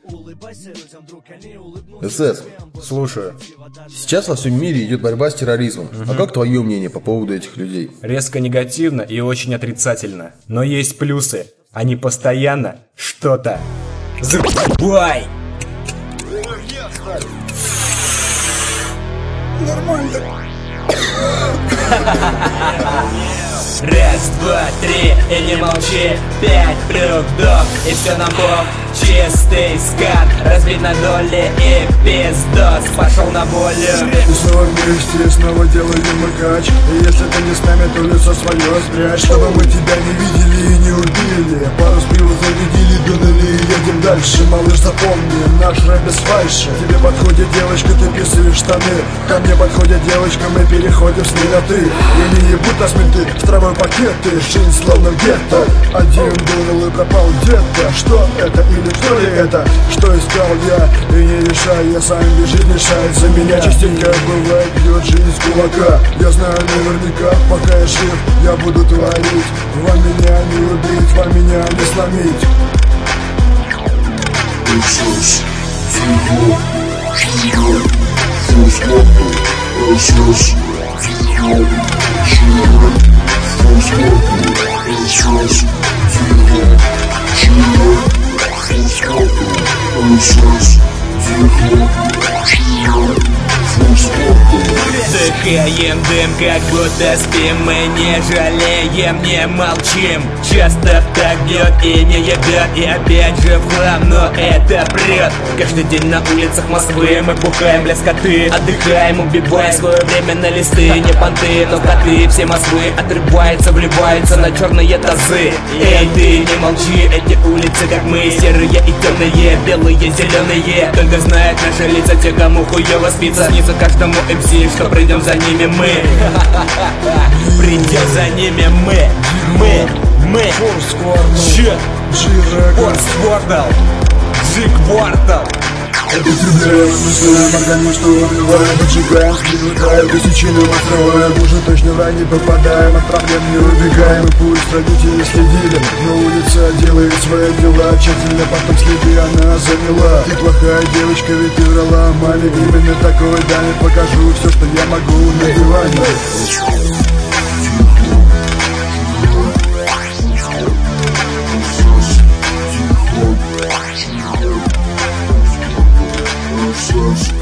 СС, слушаю. Сейчас во всем мире идет борьба с терроризмом. А как твое мнение по поводу этих людей? Резко негативно и очень отрицательно. Но есть плюсы. Они постоянно что-то забывай! Нормально. Раз, два, три, и не молчи. 5, вдох, и все на бок. Чистый скат, разбит на доли и пиздос. Пошел на волю. И снова вместе, снова делаем макач. И если ты не с нами, то лицо свое спрячь. Чтобы мы тебя не видели и не убили. Пару с пива зарядили, дунули и едем дальше. Малыш, запомни, наш рэп без фальши. Тебе подходит девочка, ты писаешь штаны. Ко мне подходит девочка, мы переходим с ней на ты. И не ебут нас менты, в травой пакеты. Жизнь словно гетто. Один дунул и пропал где-то. Что это или кто ли это? Что искал я? И не решай, я сам бежит, мешает за меня. Частенько бывает, бьет жизнь с кулака. Я знаю наверняка, пока я жив, я буду творить. Вам меня не убить, вам меня не сломить. Вдыхаем дым, как будто спим. Мы не жалеем, не молчим. Часто так бьет и не ебет. И опять же в хлам, но это прет. Каждый день на улицах Москвы мы бухаем, бля, скоты. Отдыхаем, убивая свое время на листы. Не понты, но коты все Москвы отрываются, вливаются на черные тазы. Эй, ты не молчи, эти улицы как мы. Серые и темные, белые, зеленые. Только знают наши лица те, кому хуёво спится. Снится каждому МС, что придем за ними мы. Придем за ними мы. Че? Форсквартал, Джигвартал. Употребляем, мысляем, организм, что убиваем, поджигаем, привыкаем, тысячину открываем. Уже точно в рай не попадаем, от проблем не убегаем. И пусть родители следили, но улица делает свои дела. Тщательно потом следы она заняла. Ты плохая девочка, ведь ты врала. Маме именно такой даме покажу все, что я могу на диване. Sauce.